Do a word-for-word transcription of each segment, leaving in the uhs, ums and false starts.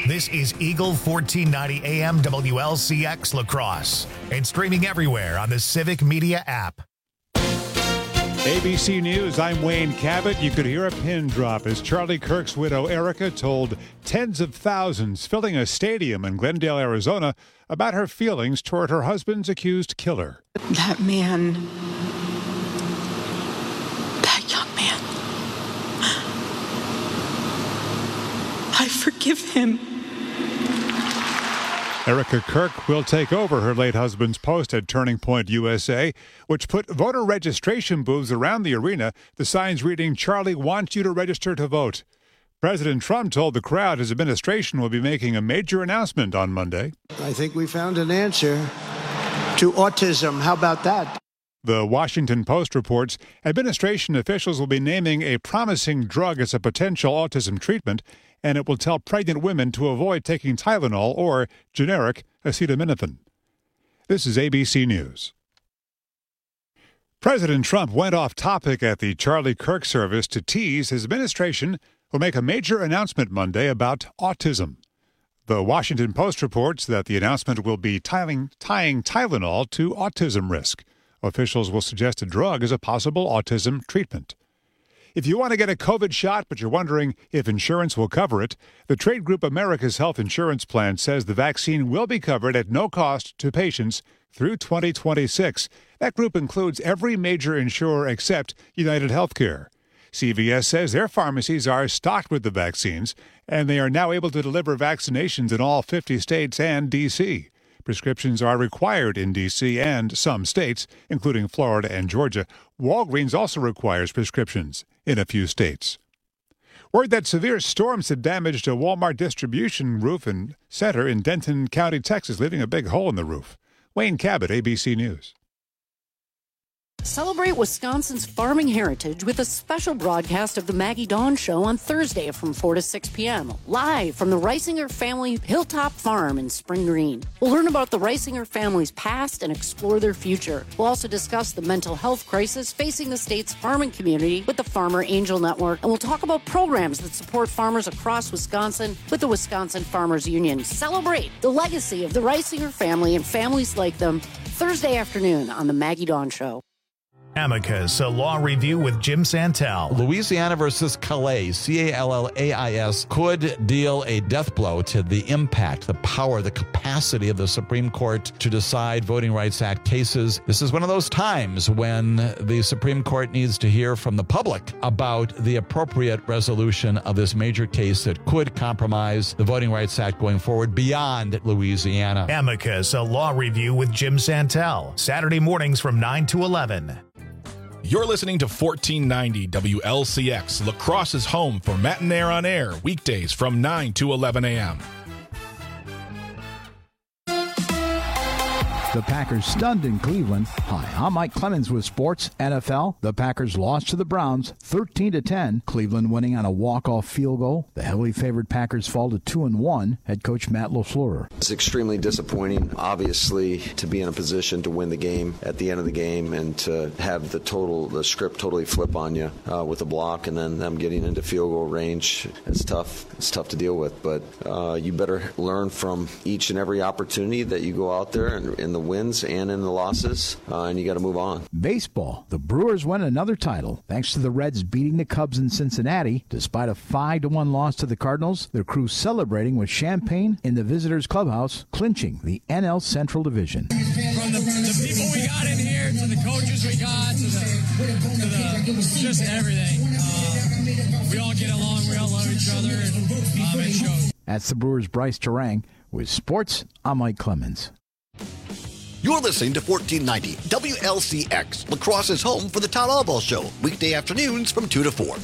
This is Eagle fourteen ninety A M W L C X La Crosse and streaming everywhere on the Civic Media app. A B C News, I'm Wayne Cabot. You could hear a pin drop as Charlie Kirk's widow Erica told tens of thousands filling a stadium in Glendale, Arizona, about her feelings toward her husband's accused killer. That man, that young man, I forgive him. Erica Kirk will take over her late husband's post at Turning Point U S A, which put voter registration booths around the arena, the signs reading, "Charlie wants you to register to vote." President Trump told the crowd his administration will be making a major announcement on Monday. I think we found an answer to autism. How about that? The Washington Post reports administration officials will be naming a promising drug as a potential autism treatment, and it will tell pregnant women to avoid taking Tylenol or generic acetaminophen. This is A B C News. President Trump went off topic at the Charlie Kirk service to tease his administration will make a major announcement Monday about autism. The Washington Post reports that the announcement will be tying, tying Tylenol to autism risk. Officials will suggest a drug as a possible autism treatment. If you want to get a COVID shot but you're wondering if insurance will cover it, the trade group America's Health Insurance Plan says the vaccine will be covered at no cost to patients through twenty twenty-six. That group includes every major insurer except United Healthcare. C V S says their pharmacies are stocked with the vaccines, and they are now able to deliver vaccinations in all fifty states and D C Prescriptions are required in D C and some states, including Florida and Georgia. Walgreens also requires prescriptions in a few states. Word that severe storms had damaged a Walmart distribution roof and center in Denton County, Texas, leaving a big hole in the roof. Wayne Cabot, A B C News. Celebrate Wisconsin's farming heritage with a special broadcast of the Maggie Dawn Show on Thursday from four to six p.m. live from the Reisinger family Hilltop Farm in Spring Green. We'll learn about the Reisinger family's past and explore their future. We'll also discuss the mental health crisis facing the state's farming community with the Farmer Angel Network, and we'll talk about programs that support farmers across Wisconsin with the Wisconsin Farmers Union. Celebrate the legacy of the Reisinger family and families like them Thursday afternoon on the Maggie Dawn Show. Amicus, a law review with Jim Santel. Louisiana versus Calais, C A L L A I S, could deal a death blow to the impact, the power, the capacity of the Supreme Court to decide Voting Rights Act cases. This is one of those times when the Supreme Court needs to hear from the public about the appropriate resolution of this major case that could compromise the Voting Rights Act going forward beyond Louisiana. Amicus, a law review with Jim Santel. Saturday mornings from nine to eleven. You're listening to fourteen ninety W L C X, La Crosse's home for Matt and Air on Air, weekdays from nine to eleven a.m. The Packers stunned in Cleveland. Hi, I'm Mike Clemens with Sports N F L. The Packers lost to the Browns thirteen to ten. Cleveland winning on a walk-off field goal. The heavily favored Packers fall to two and one. Head coach Matt LaFleur. It's extremely disappointing, obviously, to be in a position to win the game at the end of the game and to have the total, the script totally flip on you uh, with a block and then them getting into field goal range. It's tough. It's tough to deal with, but uh, you better learn from each and every opportunity that you go out there and in the wins and in the losses, uh, and you got to move on. Baseball. The Brewers win another title thanks to the Reds beating the Cubs in Cincinnati. Despite a five to one loss to the Cardinals, their crew celebrating with champagne in the visitors' clubhouse, clinching the N L Central Division. From the, the people we got in here to the coaches we got to the, to the just everything. Uh, we all get along. We all love each other. And, um, it shows. That's the Brewers' Bryce Terang. With sports, I'm Mike Clemens. You're listening to fourteen ninety W L C X, La Crosse's home for the Todd Albaugh Show, weekday afternoons from two to four.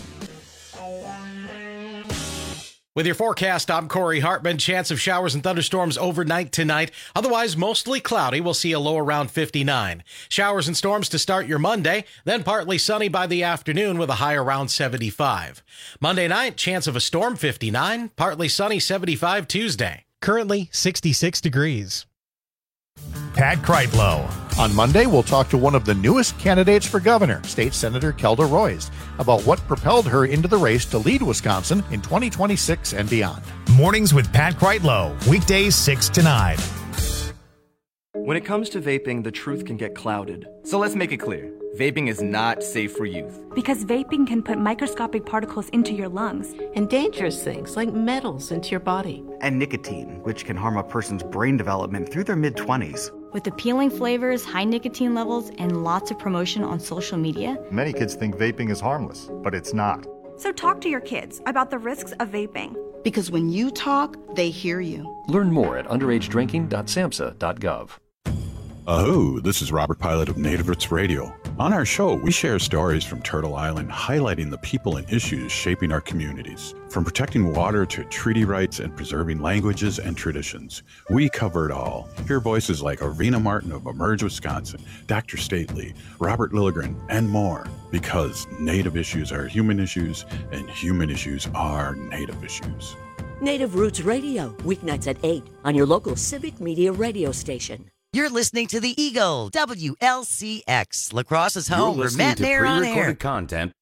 With your forecast, I'm Corey Hartman. Chance of showers and thunderstorms overnight tonight. Otherwise, mostly cloudy. We'll see a low around fifty-nine. Showers and storms to start your Monday, then partly sunny by the afternoon with a high around seventy-five. Monday night, chance of a storm fifty-nine, partly sunny seventy-five Tuesday. Currently sixty-six degrees. Pat Kreitlow, On Monday, we'll talk to one of the newest candidates for governor, State Senator Kelda Roys, about what propelled her into the race to lead Wisconsin in twenty twenty-six and beyond. Mornings with Pat Kreitlow, weekdays six to nine. When it comes to vaping, the truth can get clouded. So let's make it clear. Vaping is not safe for youth. Because vaping can put microscopic particles into your lungs. And dangerous things like metals into your body. And nicotine, which can harm a person's brain development through their mid-twenties. With appealing flavors, high nicotine levels, and lots of promotion on social media, many kids think vaping is harmless, but it's not. So talk to your kids about the risks of vaping. Because when you talk, they hear you. Learn more at underage drinking dot samhsa dot gov. Oh, this is Robert Pilot of Native Roots Radio. On our show, we share stories from Turtle Island highlighting the people and issues shaping our communities. From protecting water to treaty rights and preserving languages and traditions, we cover it all. Hear voices like Arvina Martin of Emerge Wisconsin, Doctor Stately, Robert Lilligren, and more. Because Native issues are human issues, and human issues are Native issues. Native Roots Radio, weeknights at eight on your local Civic Media radio station. You're listening to the Eagle, W L C X, La Crosse's home for Matt Nair on air. Content.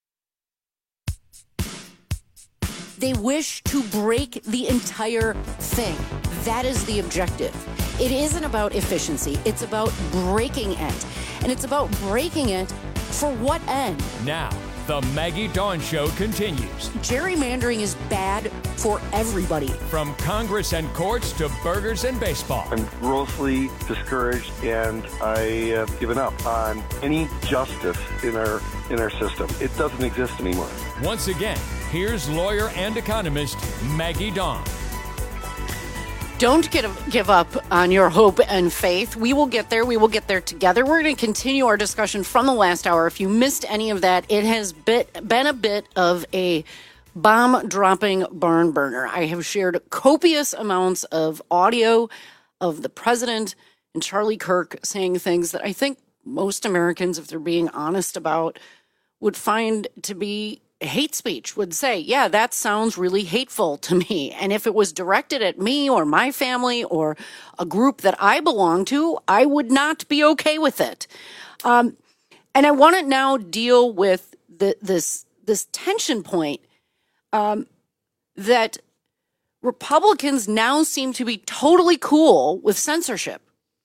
They wish to break the entire thing. That is the objective. It isn't about efficiency. It's about breaking it. And it's about breaking it for what end? Now, the Maggie Dawn Show continues. Gerrymandering is bad for everybody. From Congress and courts to burgers and baseball. I'm grossly discouraged, and I have given up on any justice in our in our system. It doesn't exist anymore. Once again, here's lawyer and economist Maggie Dawn. Don't get, give up on your hope and faith. We will get there. We will get there together. We're going to continue our discussion from the last hour. If you missed any of that, it has bit, been a bit of a bomb-dropping barn burner. I have shared copious amounts of audio of the president and Charlie Kirk saying things that I think most Americans, if they're being honest about, would find to be hate speech, would say, yeah, that sounds really hateful to me. And if it was directed at me or my family or a group that I belong to, I would not be okay with it. Um, and I want to now deal with the, this, this tension point um, that Republicans now seem to be totally cool with censorship.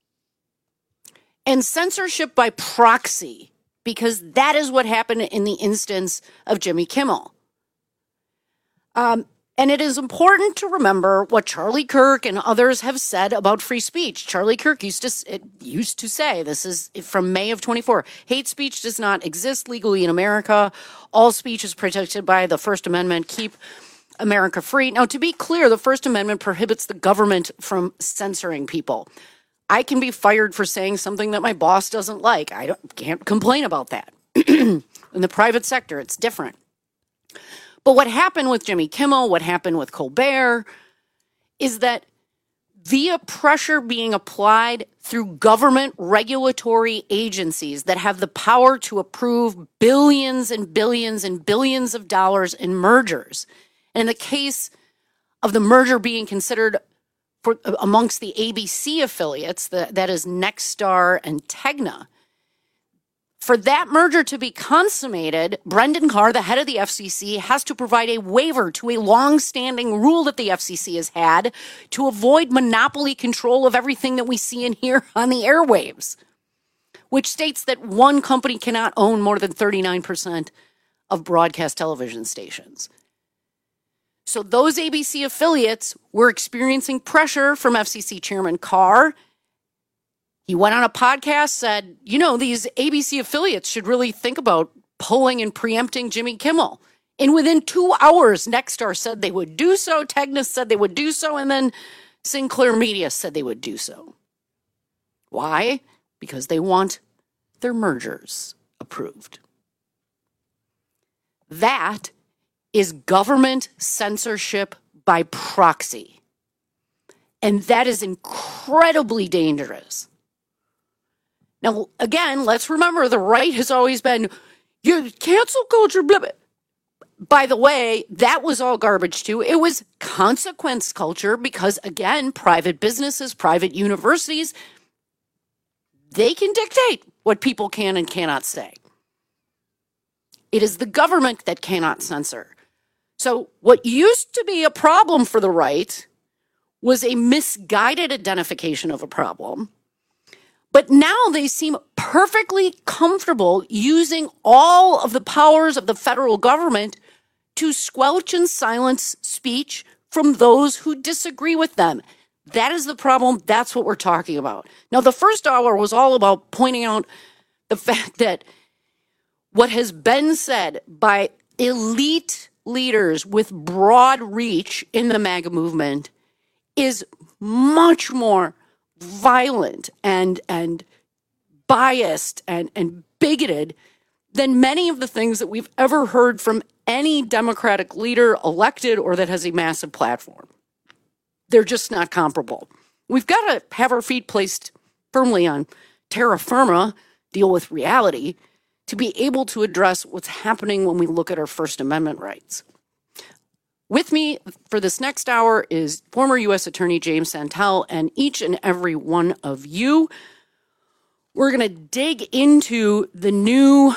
And censorship by proxy, because that is what happened in the instance of Jimmy Kimmel. Um, and it is important to remember what Charlie Kirk and others have said about free speech. Charlie Kirk used to, it used to say, this is from May of twenty-four, hate speech does not exist legally in America. All speech is protected by the First Amendment. Keep America free. Now, to be clear, the First Amendment prohibits the government from censoring people. I can be fired for saying something that my boss doesn't like. I don't, can't complain about that. In the private sector, it's different. But what happened with Jimmy Kimmel, what happened with Colbert, is that via pressure being applied through government regulatory agencies that have the power to approve billions and billions and billions of dollars in mergers, and in the case of the merger being considered for, amongst the A B C affiliates, the, that is Nexstar and Tegna, for that merger to be consummated, Brendan Carr, the head of the F C C, has to provide a waiver to a long-standing rule that the F C C has had to avoid monopoly control of everything that we see and hear on the airwaves, which states that one company cannot own more than thirty-nine percent of broadcast television stations. So those A B C affiliates were experiencing pressure from F C C Chairman Carr. He went on a podcast, said, you know, these A B C affiliates should really think about pulling and preempting Jimmy Kimmel. And within two hours, Nexstar said they would do so, Tegna said they would do so, and then Sinclair Media said they would do so. Why? Because they want their mergers approved. That is government censorship by proxy. And that is incredibly dangerous. Now, again, let's remember the right has always been, you cancel culture, blah, blah. By the way, that was all garbage too. It was consequence culture because, again, private businesses, private universities, They can dictate what people can and cannot say. It is the government that cannot censor. So what used to be a problem for the right was a misguided identification of a problem. But now they seem perfectly comfortable using all of the powers of the federal government to squelch and silence speech from those who disagree with them. That is the problem. That's what we're talking about. Now, the first hour was all about pointing out the fact that what has been said by elite leaders with broad reach in the MAGA movement is much more violent and and biased and, and bigoted than many of the things that we've ever heard from any Democratic leader elected or that has a massive platform. They're just not comparable. We've got to have our feet placed firmly on terra firma, deal with reality, to be able to address what's happening when we look at our First Amendment rights. With me for this next hour is former U S Attorney James Santel and each and every one of you. We're going to dig into the new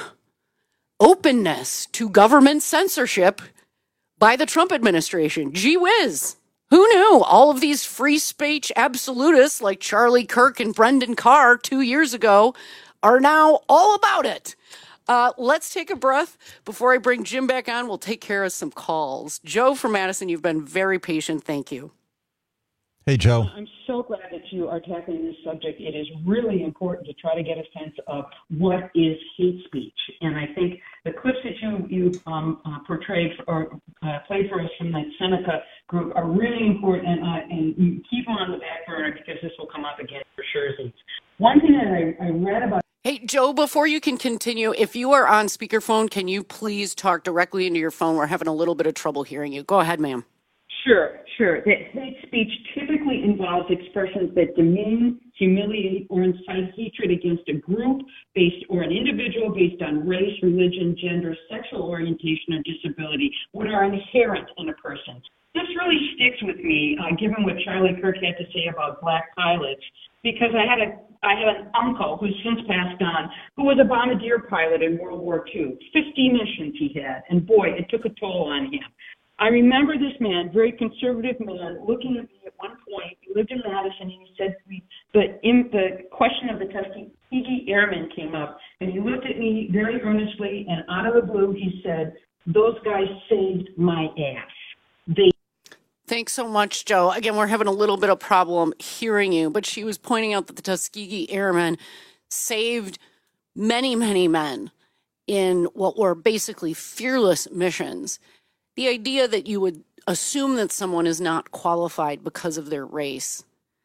openness to government censorship by the Trump administration. Gee whiz. Who knew? All of these free speech absolutists like Charlie Kirk and Brendan Carr two years ago are now all about it. Uh, let's take a breath. Before I bring Jim back on, we'll take care of some calls. Joe from Madison, you've been very patient. Thank you. Hey, Joe. I'm so glad that you are tackling this subject. It is really important to try to get a sense of what is hate speech. And I think the clips that you you um, uh, portrayed or uh, played for us from that Seneca group are really important, and, uh, and you keep them on the back burner because this will come up again for sure. One thing that I, I read about. Hey, Joe, before you can continue, if you are on speakerphone, can you please talk directly into your phone? We're having a little bit of trouble hearing you. Go ahead, ma'am. Sure, sure. That hate speech typically involves expressions that demean, humiliate, or incite hatred against a group based or an individual based on race, religion, gender, sexual orientation, or disability, what are inherent in a person. This really sticks with me, uh, given what Charlie Kirk had to say about black pilots, because I had a I had an uncle who's since passed on, who was a bombardier pilot in World War Two. fifty missions he had, and boy, it took a toll on him. I remember this man, very conservative man, looking at me at one point. He lived in Madison, and he said to me, the, in, the question of the Tuskegee Airmen came up, and he looked at me very earnestly, and out of the blue, he said, those guys saved my ass. They Thanks so much, Joe. Again, we're having a little bit of problem hearing you, but she was pointing out that the Tuskegee Airmen saved many, many men in what were basically fearless missions. The idea that you would assume that someone is not qualified because of their race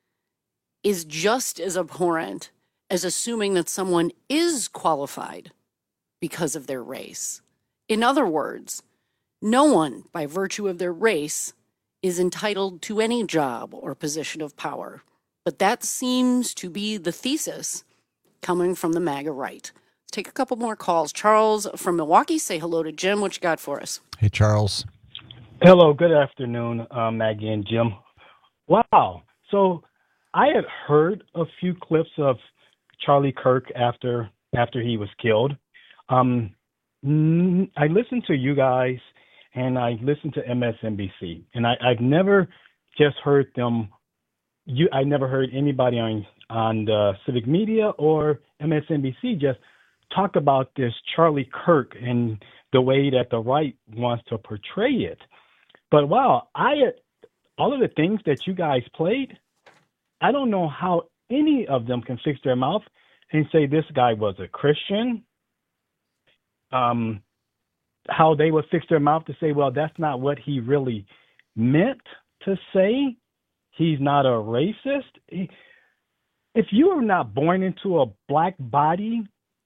is just as abhorrent as assuming that someone is qualified because of their race. In other words, no one, by virtue of their race, is entitled to any job or position of power. But that seems to be the thesis coming from the MAGA right. Let's take a couple more calls. Charles from Milwaukee, say hello to Jim. What you got for us? Hey, Charles. Hello, good afternoon, uh, Maggie and Jim. Wow. So I had heard a few clips of Charlie Kirk after after he was killed. Um, I listened to you guys, and I listened to M S N B C, and I, I've never just heard them. You, I never heard anybody on on the civic media or M S N B C just talk about this Charlie Kirk and the way that the right wants to portray it. But wow, I all of the things that you guys played, I don't know how any of them can fix their mouth and say this guy was a Christian. Um. How they would fix their mouth to say, well, that's not what he really meant to say. He's not a racist. He, if you are not born into a black body,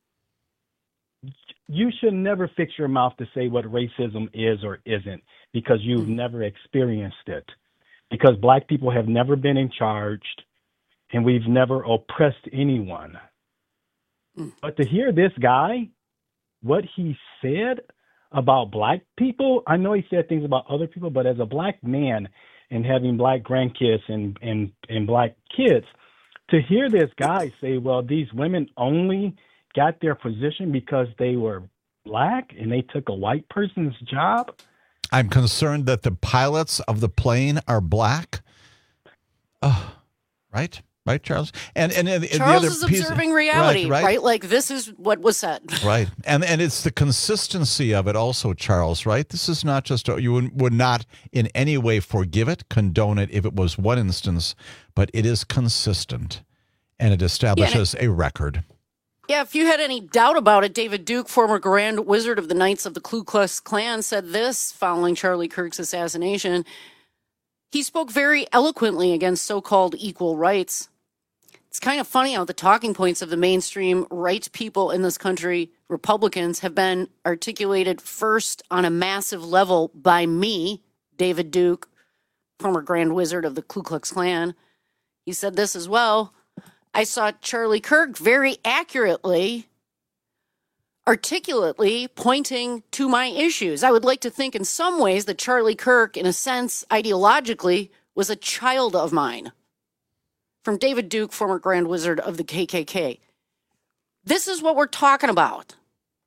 you should never fix your mouth to say what racism is or isn't, because you've mm-hmm. never experienced it. Because black people have never been in charge, and we've never oppressed anyone. Mm. But to hear this guy, what he said about black people, I know he said things about other people, but as a black man and having black grandkids and, and, and black kids, to hear this guy say, well, these women only got their position because they were black and they took a white person's job. I'm concerned that the pilots of the plane are black. Oh, right? Right, Charles? And and, and Charles the other is piece, observing reality, right, right? right? Like, this is what was said. Right. And and it's the consistency of it also, Charles, right? This is not just, a, you would, would not in any way forgive it, condone it if it was one instance, but it is consistent and it establishes yeah, and it, a record. Yeah, if you had any doubt about it, David Duke, former Grand Wizard of the Knights of the Ku Klux Klan, said this following Charlie Kirk's assassination. He spoke very eloquently against so-called equal rights. It's kind of funny how the talking points of the mainstream rights people in this country, Republicans, have been articulated first on a massive level by me, David Duke, former Grand Wizard of the Ku Klux Klan. He said this as well. I saw Charlie Kirk very accurately, articulately pointing to my issues. I would like to think in some ways that Charlie Kirk, in a sense, ideologically, was a child of mine. From David Duke, former Grand Wizard of the K K K. This is what we're talking about.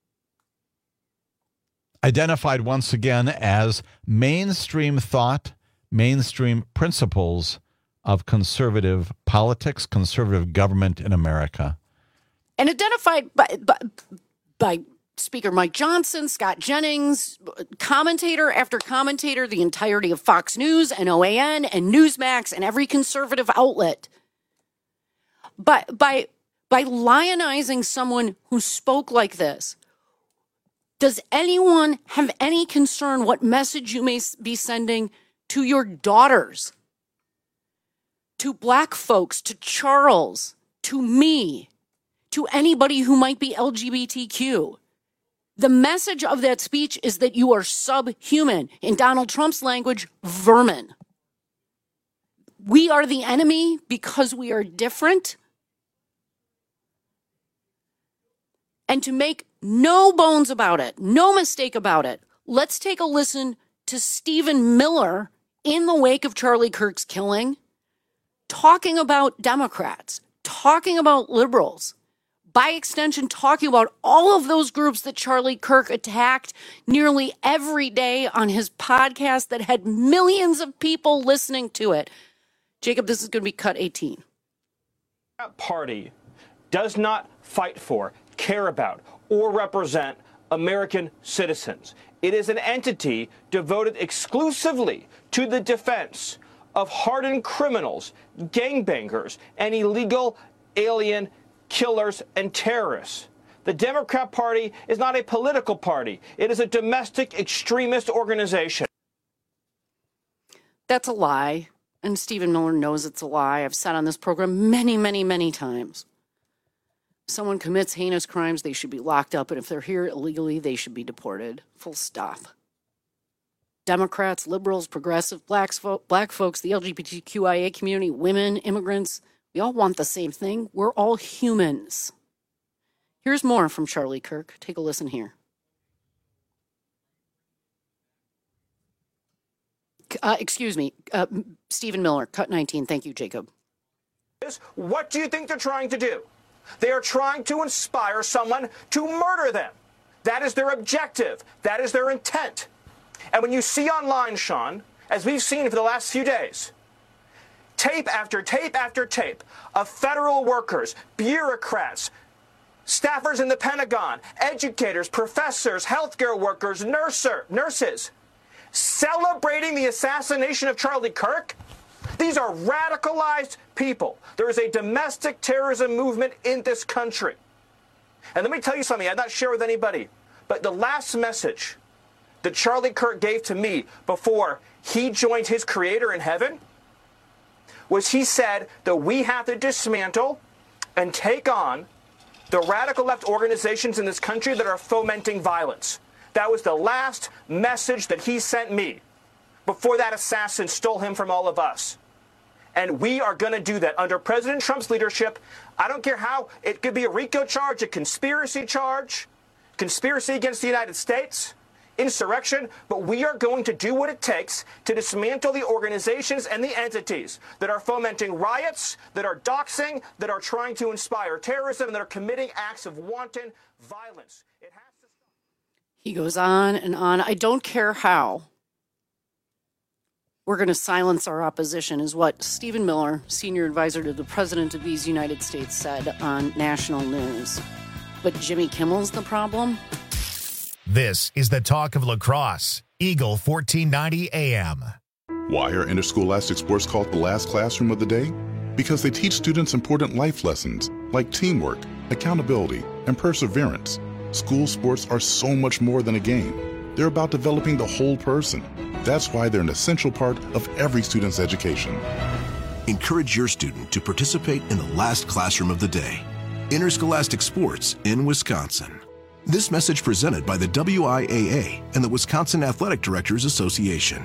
Identified once again as mainstream thought, mainstream principles of conservative politics, conservative government in America. And identified by, by, by Speaker Mike Johnson, Scott Jennings, commentator after commentator, the entirety of Fox News and O A N and Newsmax and every conservative outlet. But by by lionizing someone who spoke like this, does anyone have any concern what message you may be sending to your daughters, to black folks, to Charles, to me, to anybody who might be L G B T Q? The message of that speech is that you are subhuman. In Donald Trump's language, vermin. We are the enemy because we are different. And to make no bones about it, no mistake about it, let's take a listen to Stephen Miller in the wake of Charlie Kirk's killing, talking about Democrats, talking about liberals, by extension, talking about all of those groups that Charlie Kirk attacked nearly every day on his podcast that had millions of people listening to it. Jacob, this is going to be cut eighteen. That party does not fight for, care about, or represent American citizens. It is an entity devoted exclusively to the defense of hardened criminals, gangbangers, and illegal alien killers and terrorists. The Democrat Party is not a political party. It is a domestic extremist organization. That's a lie. And Stephen Miller knows it's a lie. I've said on this program many, many, many times. If someone commits heinous crimes, they should be locked up. And if they're here illegally, they should be deported. Full stop. Democrats, liberals, progressive, blacks, black folks, the L G B T Q I A community, women, immigrants, we all want the same thing. We're all humans. Here's more from Charlie Kirk. Take a listen here. Uh, excuse me, uh, Stephen Miller, cut nineteen. Thank you, Jacob. What do you think they're trying to do? They are trying to inspire someone to murder them. That is their objective. That is their intent. And when you see online, Sean, as we've seen for the last few days, tape after tape after tape of federal workers, bureaucrats, staffers in the Pentagon, educators, professors, healthcare workers, nurser, nurses, celebrating the assassination of Charlie Kirk, these are radicalized people. There is a domestic terrorism movement in this country. And let me tell you something I've not shared with anybody, but the last message that Charlie Kirk gave to me before he joined his creator in heaven was he said that we have to dismantle and take on the radical left organizations in this country that are fomenting violence. That was the last message that he sent me before that assassin stole him from all of us. And we are going to do that under President Trump's leadership. I don't care how. It could be a RICO charge, a conspiracy charge, conspiracy against the United States. insurrection, but we are going to do what it takes to dismantle the organizations and the entities that are fomenting riots, that are doxing, that are trying to inspire terrorism, and that are committing acts of wanton violence. It has to stop. He goes on and on. I don't care how we're going to silence our opposition, is what Stephen Miller, senior advisor to the President of these United States, said on national news. But Jimmy Kimmel's the problem? This is the talk of lacrosse. Eagle fourteen ninety A M. Why are interscholastic sports called the last classroom of the day? Because they teach students important life lessons like teamwork, accountability, and perseverance. School sports are so much more than a game. They're about developing the whole person. That's why they're an essential part of every student's education. Encourage your student to participate in the last classroom of the day. Interscholastic sports in Wisconsin. This message presented by the W I A A and the Wisconsin Athletic Directors Association.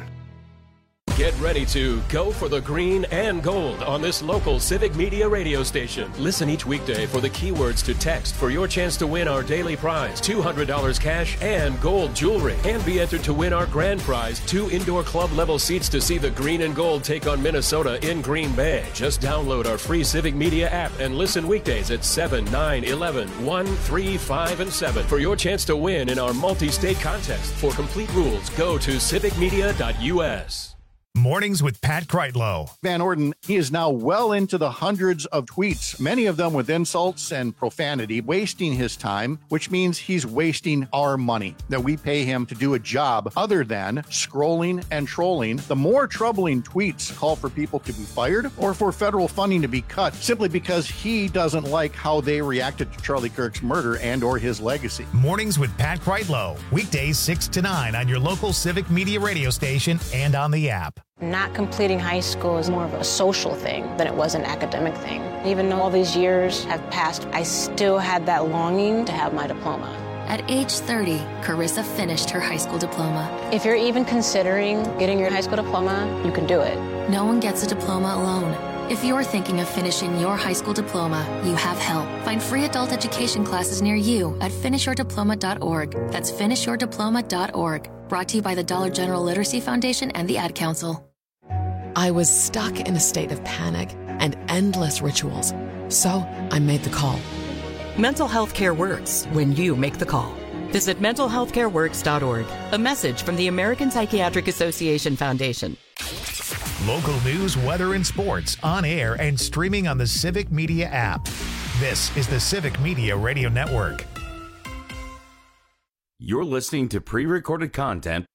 Get ready to go for the green and gold on this local Civic Media radio station. Listen each weekday for the keywords to text for your chance to win our daily prize, two hundred dollars cash and gold jewelry. And be entered to win our grand prize, two indoor club level seats to see the green and gold take on Minnesota in Green Bay. Just download our free Civic Media app and listen weekdays at seven, nine, eleven, one, three, five, and seven for your chance to win in our multi-state contest. For complete rules, go to civic media dot U S. Mornings with Pat Kreitlow. Van Orden, he is now well into the hundreds of tweets, many of them with insults and profanity, wasting his time, which means he's wasting our money that we pay him to do a job other than scrolling and trolling. The more troubling tweets call for people to be fired or for federal funding to be cut simply because he doesn't like how they reacted to Charlie Kirk's murder and or his legacy. Mornings with Pat Kreitlow. Weekdays six to nine on your local Civic Media radio station and on the app. Not completing high school is more of a social thing than it was an academic thing. Even though all these years have passed, I still had that longing to have my diploma. At age thirty, Carissa finished her high school diploma. If you're even considering getting your high school diploma, you can do it. No one gets a diploma alone. If you're thinking of finishing your high school diploma, you have help. Find free adult education classes near you at finish your diploma dot org. That's finish your diploma dot org. Brought to you by the Dollar General Literacy Foundation and the Ad Council. I was stuck in a state of panic and endless rituals, so I made the call. Mental health care works when you make the call. Visit mental health care works dot org. A message from the American Psychiatric Association Foundation. Local news, weather, and sports on air and streaming on the Civic Media app. This is the Civic Media Radio Network. You're listening to pre-recorded content.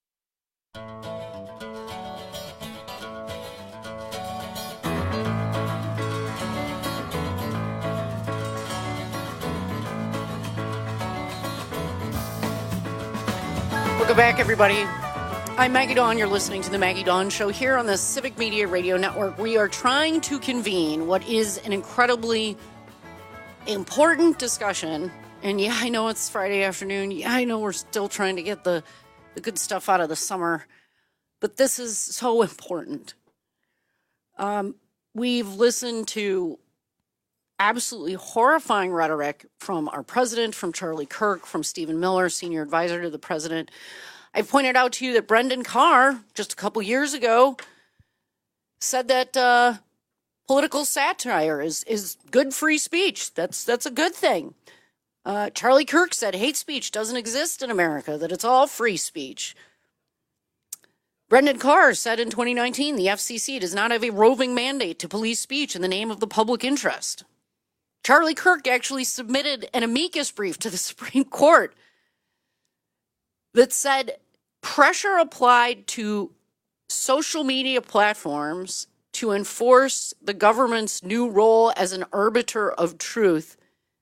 Welcome back, everybody. I'm Maggie Dawn. You're listening to the Maggie Dawn Show here on the Civic Media Radio Network. We are trying to convene what is an incredibly important discussion. And yeah, I know it's Friday afternoon. Yeah, I know we're still trying to get the, the good stuff out of the summer. But this is so important. Um, we've listened to absolutely horrifying rhetoric from our president, from Charlie Kirk, from Stephen Miller, senior advisor to the president. I pointed out to you that Brendan Carr, just a couple years ago, said that uh, political satire is, is good free speech. That's that's a good thing. Uh, Charlie Kirk said hate speech doesn't exist in America, that it's all free speech. Brendan Carr said in twenty nineteen, the F C C does not have a roving mandate to police speech in the name of the public interest. Charlie Kirk actually submitted an amicus brief to the Supreme Court that said pressure applied to social media platforms to enforce the government's new role as an arbiter of truth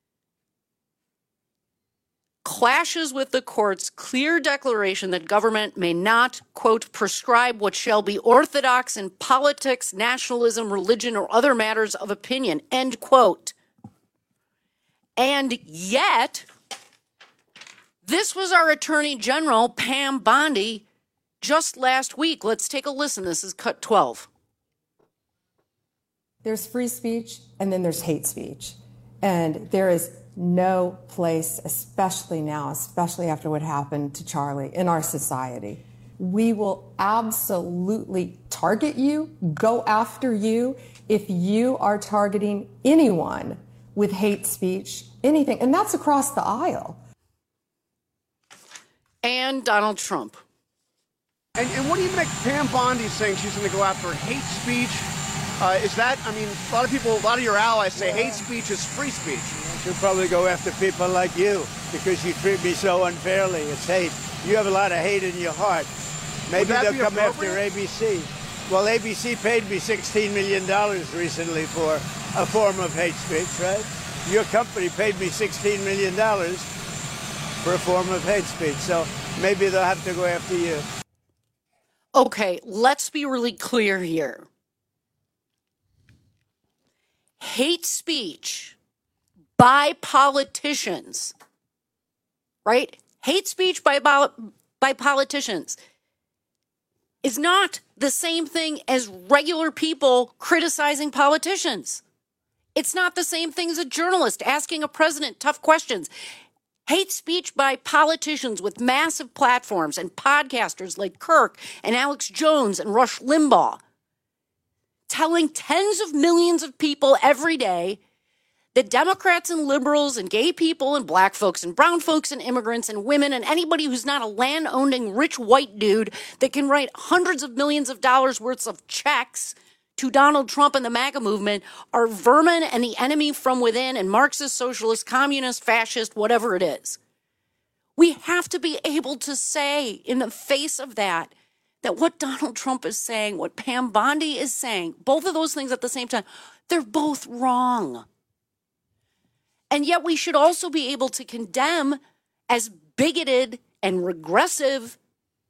clashes with the court's clear declaration that government may not, quote, prescribe what shall be orthodox in politics, nationalism, religion, or other matters of opinion, end quote. And yet, this was our Attorney General, Pam Bondi, just last week. Let's take a listen. This is cut twelve. There's free speech, and then there's hate speech. And there is no place, especially now, especially after what happened to Charlie, in our society. We will absolutely target you, go after you, if you are targeting anyone with hate speech, anything. And that's across the aisle. And Donald Trump. And, and what do you make Pam Bondi saying she's going to go after hate speech? Uh, is that, I mean, a lot of people, a lot of your allies say hate speech is free speech. She'll probably go after people like you because you treat me so unfairly. It's hate. You have a lot of hate in your heart. Maybe they'll come after A B C. Well, A B C paid me sixteen million dollars recently for a form of hate speech, right? Your company paid me sixteen million dollars for a form of hate speech. So maybe they'll have to go after you. Okay, let's be really clear here. Hate speech by politicians, right? Hate speech by by politicians is not the same thing as regular people criticizing politicians. It's not the same thing as a journalist asking a president tough questions. Hate speech by politicians with massive platforms and podcasters like Kirk and Alex Jones and Rush Limbaugh, telling tens of millions of people every day that Democrats and liberals and gay people and black folks and brown folks and immigrants and women and anybody who's not a land-owning rich white dude that can write hundreds of millions of dollars worth of checks to Donald Trump and the MAGA movement are vermin and the enemy from within and Marxist, socialist, communist, fascist, whatever it is. We have to be able to say in the face of that, that what Donald Trump is saying, what Pam Bondi is saying, both of those things at the same time, they're both wrong. And yet we should also be able to condemn as bigoted and regressive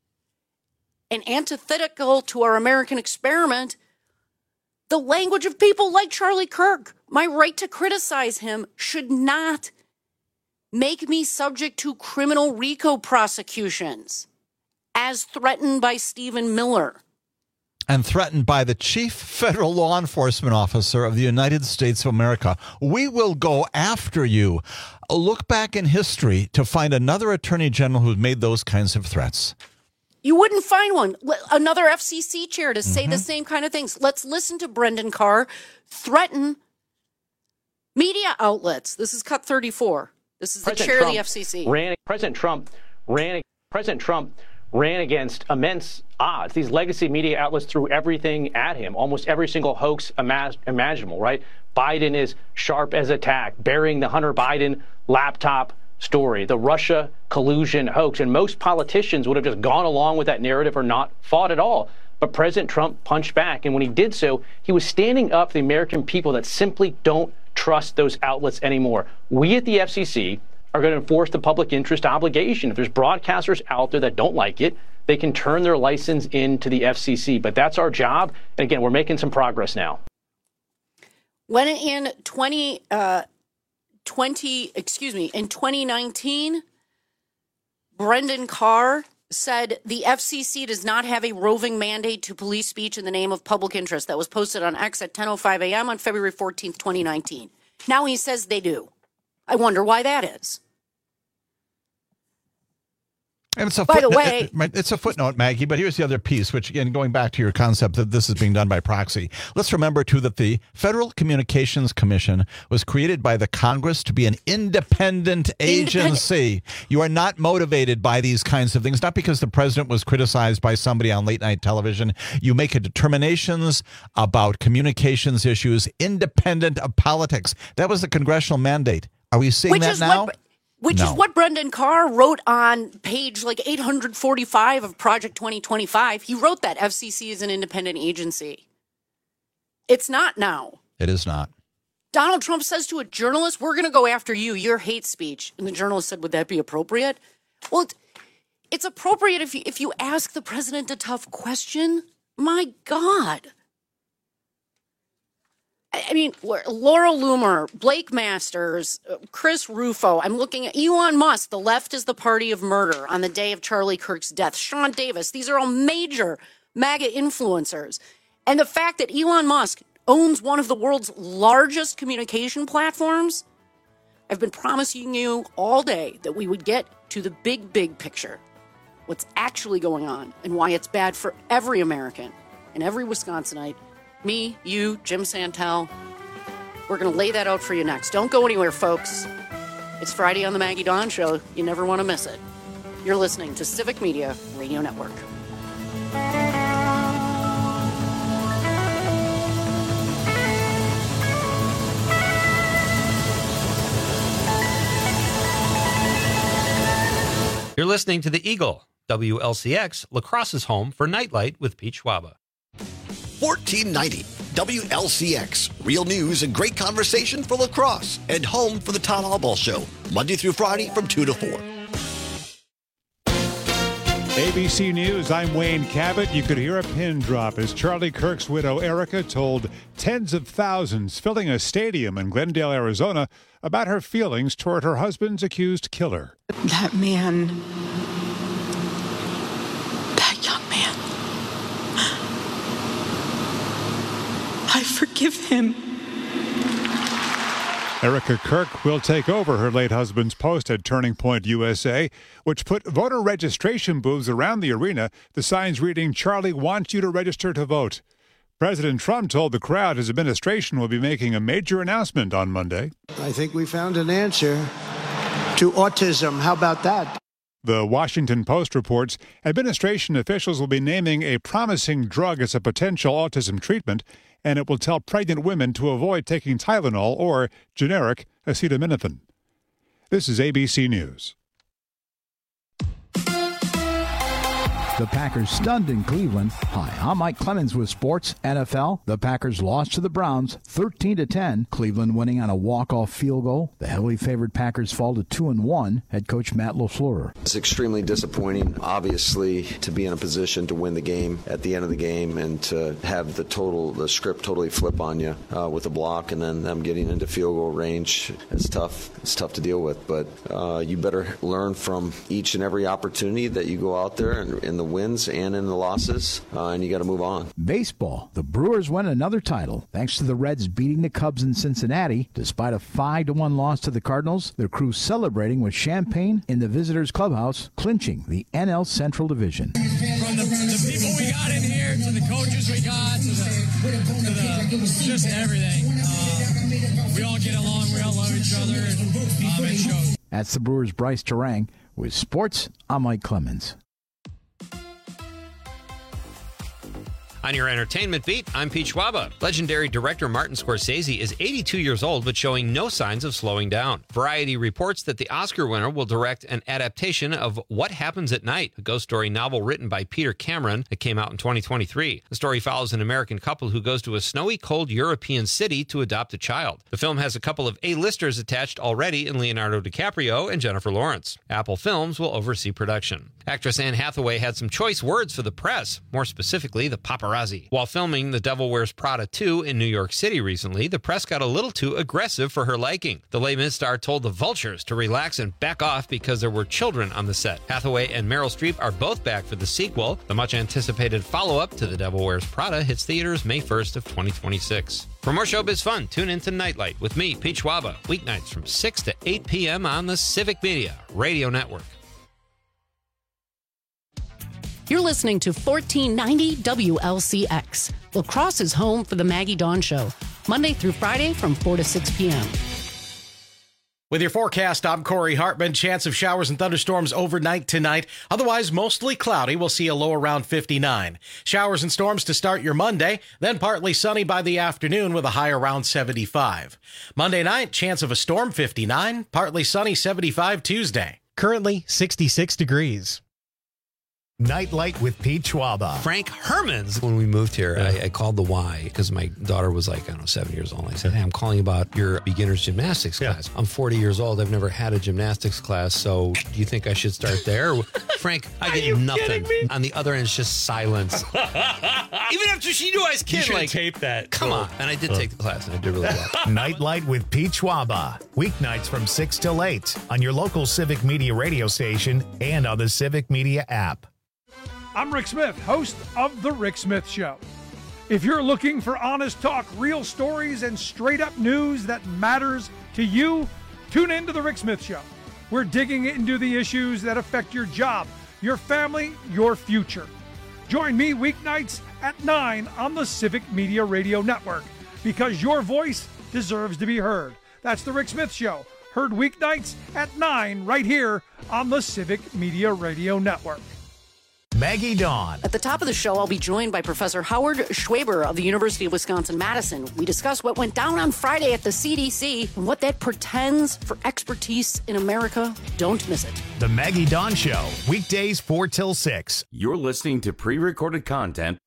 and antithetical to our American experiment the language of people like Charlie Kirk. My right to criticize him should not make me subject to criminal RICO prosecutions as threatened by Stephen Miller. And threatened by the chief federal law enforcement officer of the United States of America. We will go after you. Look back in history to find another attorney general who's made those kinds of threats. You wouldn't find one. Another F C C chair to say Mm-hmm. the same kind of things. Let's listen to Brendan Carr threaten media outlets. This is cut thirty-four. This is the President chair Trump of the F C C. Ran, President Trump ran. President Trump ran against immense odds. These legacy media outlets threw everything at him, almost every single hoax imag- imaginable, right? Biden is sharp as a tack, burying the Hunter Biden laptop story, the Russia collusion hoax. And most politicians would have just gone along with that narrative or not fought at all. But President Trump punched back. And when he did so, he was standing up for the American people that simply don't trust those outlets anymore. We at the F C C are going to enforce the public interest obligation. If there's broadcasters out there that don't like it, they can turn their license in to the F C C. But that's our job. And again, we're making some progress now. When in twenty, uh, twenty, excuse me, in twenty nineteen, Brendan Carr said the F C C does not have a roving mandate to police speech in the name of public interest. That was posted on X at ten oh five a.m. on February fourteenth, twenty nineteen. Now he says they do. I wonder why that is. And it's a By the footnote, way- it's a footnote, Maggie, but here's the other piece, which, again, going back to your concept that this is being done by proxy. Let's remember, too, that the Federal Communications Commission was created by the Congress to be an independent agency. You are not motivated by these kinds of things, not because the president was criticized by somebody on late night television. You make a determinations about communications issues independent of politics. That was the congressional mandate. Are we seeing Which that is now? what- Which No. is what Brendan Carr wrote on page like eight hundred forty-five of Project twenty twenty-five. He wrote that F C C is an independent agency. It's not now. It is not. Donald Trump says to a journalist, we're going to go after you, your hate speech. And the journalist said, would that be appropriate? Well, it's, it's appropriate if you, if you ask the president a tough question. My God. I mean, Laurel Loomer, Blake Masters, Chris Rufo. I'm looking at Elon Musk. The left is the party of murder on the day of Charlie Kirk's death. Sean Davis. These are all major MAGA influencers. And the fact that Elon Musk owns one of the world's largest communication platforms, I've been promising you all day that we would get to the big, big picture. What's actually going on and why it's bad for every American and every Wisconsinite. Me, you, Jim Santel. We're going to lay that out for you next. Don't go anywhere, folks. It's Friday on the Maggie Dawn Show. You never want to miss it. You're listening to Civic Media Radio Network. You're listening to The Eagle, W L C X, La Crosse's home for Nightlight with Pete Schwaba. fourteen ninety W L C X, real news and great conversation for La Crosse, and home for the Todd Albaugh Show, Monday through Friday from two to four. A B C News, I'm Wayne Cabot. You could hear a pin drop as Charlie Kirk's widow, Erica, told tens of thousands filling a stadium in Glendale, Arizona, about her feelings toward her husband's accused killer. That man, that young man, I forgive him. Erica Kirk will take over her late husband's post at Turning Point U S A, which put voter registration booths around the arena, the signs reading, "Charlie wants you to register to vote." President Trump told the crowd his administration will be making a major announcement on Monday. I think we found an answer to autism. How about that? The Washington Post reports administration officials will be naming a promising drug as a potential autism treatment, and it will tell pregnant women to avoid taking Tylenol or generic acetaminophen. This is A B C News. The Packers stunned in Cleveland. Hi, I'm Mike Clemens with Sports N F L. The Packers lost to the Browns thirteen to ten. Cleveland winning on a walk-off field goal. The heavily favored Packers fall to two and one. Head coach Matt LaFleur. It's extremely disappointing, obviously, to be in a position to win the game at the end of the game and to have the total, the script totally flip on you uh, with a block and then them getting into field goal range. It's tough. It's tough to deal with, but uh, you better learn from each and every opportunity that you go out there and in the wins and in the losses, uh, and you got to move on. Baseball. The Brewers win another title thanks to the Reds beating the Cubs in Cincinnati. Despite a five to one loss to the Cardinals, their crew celebrating with champagne in the visitors' clubhouse, clinching the N L Central Division. From the, the people we got in here, to the coaches we got, to the, to the just everything. Uh, we all get along, we all love each other, and um, it shows. That's the Brewers' Bryce Terang. With sports, I'm Mike Clemens. On your entertainment beat, I'm Pete Schwaba. Legendary director Martin Scorsese is eighty-two years old, but showing no signs of slowing down. Variety reports that the Oscar winner will direct an adaptation of What Happens at Night, a ghost story novel written by Peter Cameron that came out in twenty twenty-three. The story follows an American couple who goes to a snowy, cold European city to adopt a child. The film has a couple of A-listers attached already in Leonardo DiCaprio and Jennifer Lawrence. Apple Films will oversee production. Actress Anne Hathaway had some choice words for the press, more specifically the paparazzi. While filming The Devil Wears Prada two in New York City recently, the press got a little too aggressive for her liking. The Les Mis star told the Vultures to relax and back off because there were children on the set. Hathaway and Meryl Streep are both back for the sequel. The much-anticipated follow-up to The Devil Wears Prada hits theaters May first of twenty twenty-six. For more showbiz fun, tune in to Nightlight with me, Pete Schwaba, weeknights from six to eight p.m. on the Civic Media Radio Network. You're listening to fourteen ninety W L C X. La Crosse is home for the Maggie Dawn Show, Monday through Friday from four to six p.m. With your forecast, I'm Corey Hartman. Chance of showers and thunderstorms overnight tonight. Otherwise, mostly cloudy. We'll see a low around fifty-nine. Showers and storms to start your Monday, then partly sunny by the afternoon with a high around seventy-five. Monday night, chance of a storm fifty-nine, partly sunny seventy-five Tuesday. Currently sixty-six degrees. Nightlight with Pete Schwaba. Frank Hermans. When we moved here, I, I called the Y because my daughter was like, I don't know, seven years old. I said, hey, I'm calling about your beginner's gymnastics yeah. class. I'm forty years old. I've never had a gymnastics class. So do you think I should start there? Frank, I get nothing. On the other end, it's just silence. Even after she knew I was kidding. You should like, tape that. Come on. And I did take the class, and I did really well. Nightlight with Pete Schwaba. Weeknights from six till eight on your local Civic Media radio station and on the Civic Media app. I'm Rick Smith, host of The Rick Smith Show. If you're looking for honest talk, real stories, and straight-up news that matters to you, Tune in to The Rick Smith Show. We're digging into the issues that affect your job, your family, your future. Join me weeknights at nine on the Civic Media Radio Network, because your voice deserves to be heard. That's The Rick Smith Show, heard weeknights at nine right here on the Civic Media Radio Network. Maggie Dawn. At the top of the show, I'll be joined by Professor Howard Schwaber of the University of Wisconsin-Madison. We discuss what went down on Friday at the C D C and what that portends for expertise in America. Don't miss it. The Maggie Dawn Show, weekdays four till six. You're listening to pre-recorded content.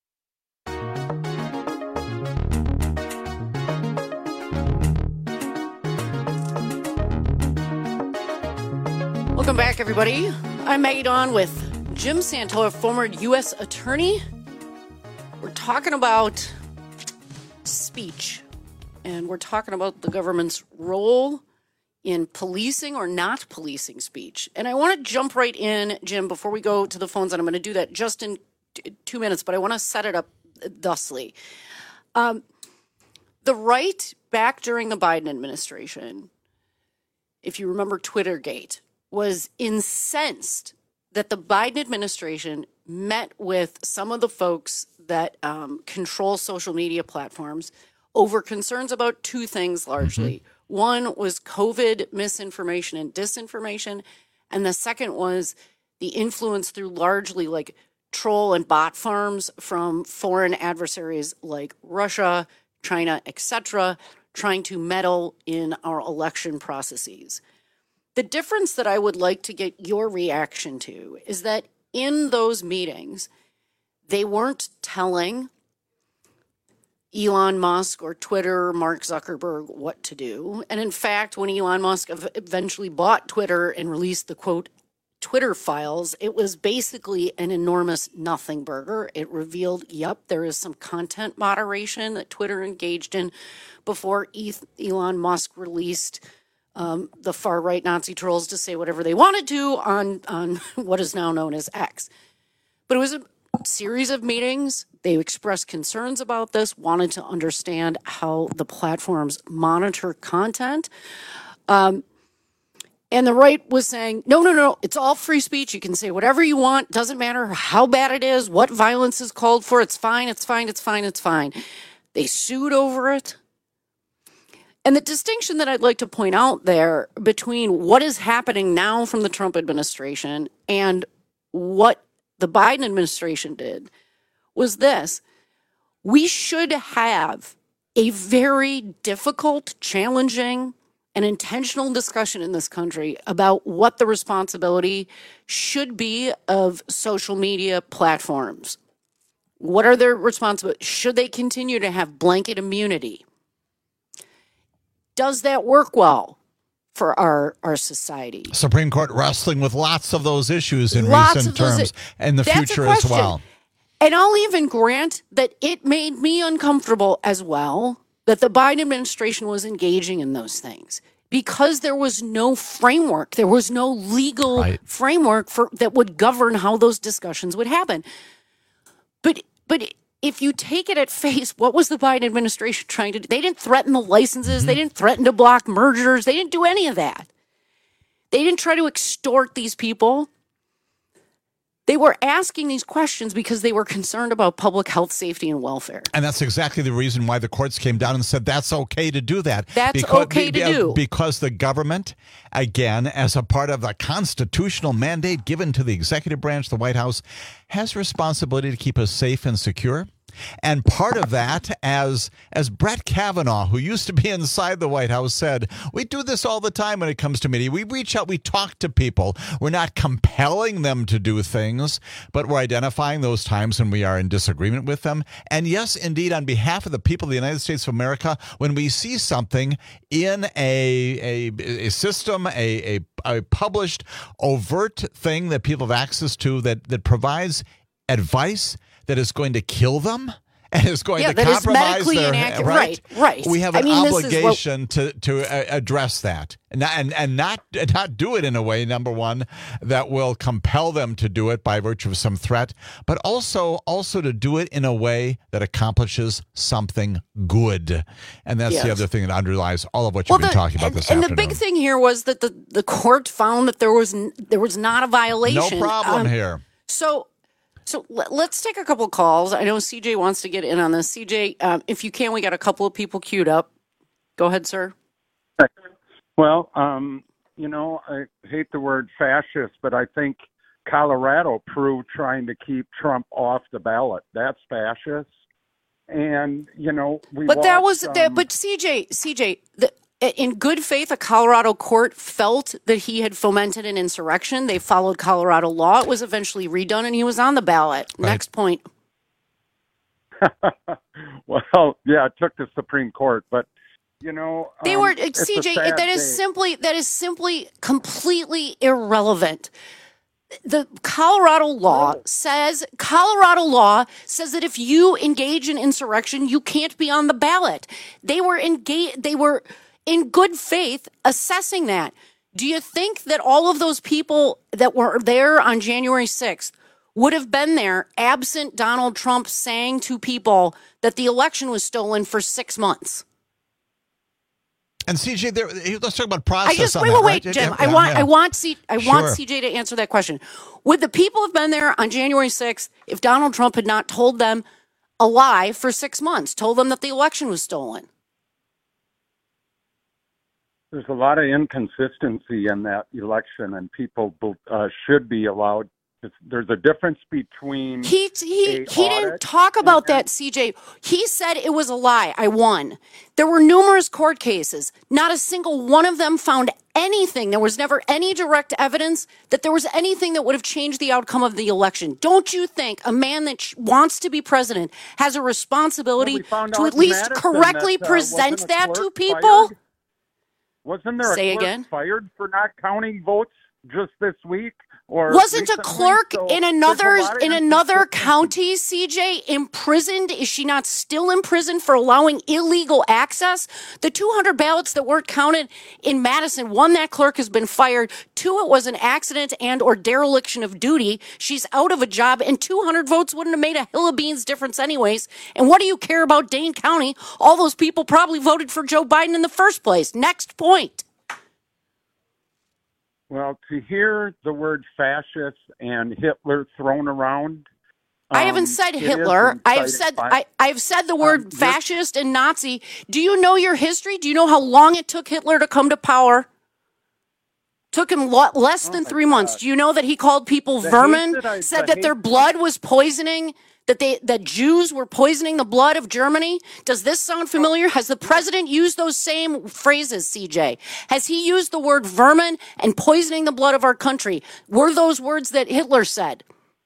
Welcome back, everybody. I'm Maggie Dawn with Jim Santola, former U S attorney. We're talking about speech, and we're talking about the government's role in policing or not policing speech. And I want to jump right in, Jim, before we go to the phones, and I'm going to do that just in t- two minutes, but I want to set it up thusly. Um, the right back during the Biden administration, if you remember Twittergate, was incensed that the Biden administration met with some of the folks that um, control social media platforms over concerns about two things largely. Mm-hmm. One was COVID misinformation and disinformation, and the second was the influence through largely like troll and bot farms from foreign adversaries like Russia, China, et cetera, trying to meddle in our election processes. The difference that I would like to get your reaction to is that in those meetings, they weren't telling Elon Musk or Twitter or Mark Zuckerberg what to do. And in fact, when Elon Musk eventually bought Twitter and released the, quote, Twitter files, it was basically an enormous nothing burger. It revealed, yep, there is some content moderation that Twitter engaged in before Elon Musk released Um, the far-right Nazi trolls to say whatever they wanted to on, on what is now known as X. But it was a series of meetings. They expressed concerns about this, wanted to understand how the platforms monitor content. Um, and the right was saying, no, no, no, it's all free speech. You can say whatever you want. Doesn't matter how bad it is, what violence is called for. It's fine, it's fine, it's fine, it's fine. They sued over it. And the distinction that I'd like to point out there between what is happening now from the Trump administration and what the Biden administration did was this. We should have a very difficult, challenging, and intentional discussion in this country about what the responsibility should be of social media platforms. What are their responsibilities? Should they continue to have blanket immunity? Does that work well for our, our society? Supreme Court wrestling with lots of those issues in lots recent terms and the That's future as well. And I'll even grant that it made me uncomfortable as well that the Biden administration was engaging in those things because there was no framework. There was no legal right. framework for that would govern how those discussions would happen. But but if you take it at face, what was the Biden administration trying to do? They didn't threaten the licenses. Mm-hmm. They didn't threaten to block mergers. They didn't do any of that. They didn't try to extort these people. They were asking these questions because they were concerned about public health, safety, and welfare. And that's exactly the reason why the courts came down and said that's okay to do that. That's because, okay be, to do. Because the government, again, as a part of the constitutional mandate given to the executive branch, the White House, has responsibility to keep us safe and secure. And part of that, as as Brett Kavanaugh, who used to be inside the White House, said, we do this all the time when it comes to media. We reach out, we talk to people. We're not compelling them to do things, but we're identifying those times when we are in disagreement with them. And yes, indeed, on behalf of the people of the United States of America, when we see something in a a, a system, a, a, a published, overt thing that people have access to that, that provides advice that is going to kill them and is going yeah, to that compromise is medically their inaccurate. right. Right, right. We have I an mean, obligation what... to to uh, address that, and not, and and not not do it in a way, number one, that will compel them to do it by virtue of some threat, but also also to do it in a way that accomplishes something good, and that's yes. the other thing that underlies all of what well, you've been the, talking about and, this and afternoon. And the big thing here was that the the court found that there was there was not a violation. No problem um, here. So. So let's take a couple of calls. I know C J wants to get in on this. C J, um, if you can, we got a couple of people queued up. Go ahead, sir. Well, um, you know, I hate the word fascist, but I think Colorado proved trying to keep Trump off the ballot. That's fascist. And, you know, we But watched, that was um, that. But C J, C J, the, in good faith, a Colorado court felt that he had fomented an insurrection. They followed Colorado law. It was eventually redone, and he was on the ballot. Right. Next point. Well, yeah, it took the Supreme Court, but you know, they um, were C J. That is day. simply that is simply completely irrelevant. The Colorado law says Colorado law says that if you engage in insurrection, you can't be on the ballot. They were engaged. They were. in good faith, assessing that. Do you think that all of those people that were there on January sixth would have been there absent Donald Trump saying to people that the election was stolen for six months? And C J, there, let's talk about process. I just on wait, that, wait, right? wait, Jim. Yeah, I want, yeah. I want, C, I sure. want C J to answer that question. Would the people have been there on January sixth if Donald Trump had not told them a lie for six months, told them that the election was stolen? There's a lot of inconsistency in that election, and people uh, should be allowed. To, there's a difference between he he he didn't talk about and, that, C J. He said it was a lie. I won. There were numerous court cases. Not a single one of them found anything. There was never any direct evidence that there was anything that would have changed the outcome of the election. Don't you think a man that sh- wants to be president has a responsibility well, we to at least Madison correctly that, uh, present that to people? Fired? Wasn't there Say a clerk again? fired for not counting votes just this week? Or wasn't recently? a clerk so in another in another inconsistency. county, C J, imprisoned? Is she not still in prison for allowing illegal access? The two hundred ballots that weren't counted in Madison, one, that clerk has been fired. Two, it was an accident and or dereliction of duty. She's out of a job, and two hundred votes wouldn't have made a hill of beans difference anyways. And what do you care about Dane County? All those people probably voted for Joe Biden in the first place. Next point. Well, to hear the word fascist and Hitler thrown around, um, I haven't said Hitler. I have said I, I've said the word um, fascist and Nazi. Do you know your history? Do you know how long it took Hitler to come to power? Took him lo- less than oh three God. months. Do you know that he called people the vermin? That I, said the that their blood was poisoning. That they that Jews were poisoning the blood of Germany? Does this sound familiar? Has the president used those same phrases, C J? Has he used the word vermin and poisoning the blood of our country? Were those words that Hitler said?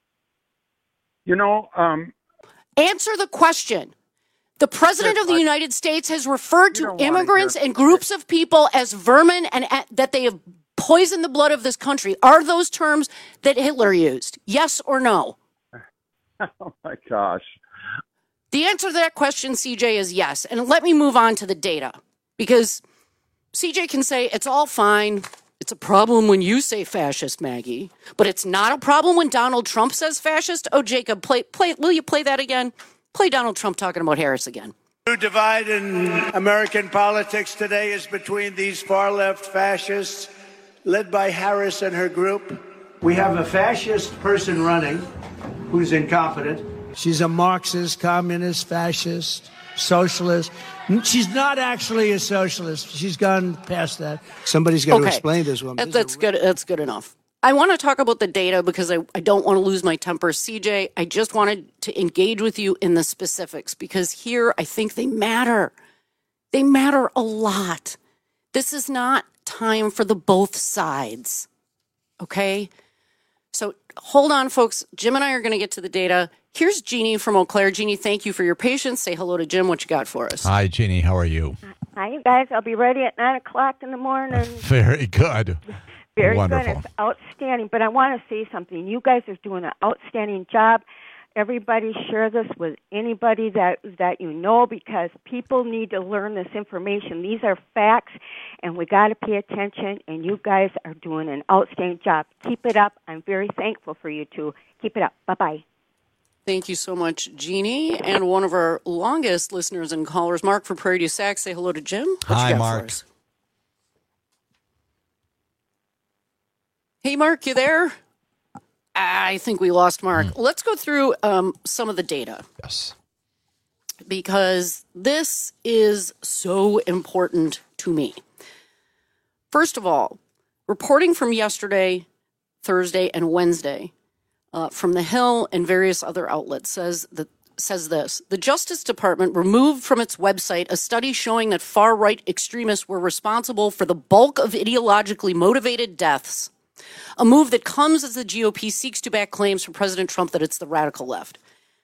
You know, um, answer the question. The president of the United States has referred to immigrants and groups of people as vermin and uh, that they have poisoned the blood of this country. Are those terms that Hitler used? Yes or no? Oh, my gosh. The answer to that question, C J, is yes. And let me move on to the data, because C J can say it's all fine. It's a problem when you say fascist, Maggie, but it's not a problem when Donald Trump says fascist. Oh, Jacob, play, play. Will you play that again? Play Donald Trump talking about Harris again. The divide in American politics today is between these far-left fascists led by Harris and her group. We have a fascist person running who's incompetent. She's a Marxist, communist, fascist, socialist. She's not actually a socialist. She's gone past that. Somebody's got okay. to explain this woman. That, that's good. That's good enough. I want to talk about the data because I, I don't want to lose my temper. C J, I just wanted to engage with you in the specifics because here I think they matter. They matter a lot. This is not time for the both sides. Okay? So hold on, folks. Jim and I are going to get to the data. Here's Jeannie from Eau Claire. Jeannie, thank you for your patience. Say hello to Jim. What you got for us? Hi, Jeannie. How are you? Hi, you guys. I'll be ready at nine o'clock in the morning. Very good. Very Wonderful. good. It's outstanding. But I want to say something. You guys are doing an outstanding job. everybody share this with anybody that that you know, because people need to learn this information. These are facts, and we got to pay attention, and you guys are doing an outstanding job. Keep it up. I'm very thankful for you two. Keep it up. Bye-bye. Thank you so much, Jeannie. And one of our longest listeners and callers, Mark from Prairie du Sac. Say hello to Jim. What Hi, you got Mark. for us? Hey, Mark, you there? I think we lost Mark. Mm. Let's go through um, some of the data. Yes. Because this is so important to me. First of all, reporting from yesterday, Thursday, and Wednesday uh, from The Hill and various other outlets says that says this. The Justice Department removed from its website a study showing that far-right extremists were responsible for the bulk of ideologically motivated deaths. A move that comes as the G O P seeks to back claims from President Trump that it's the radical left.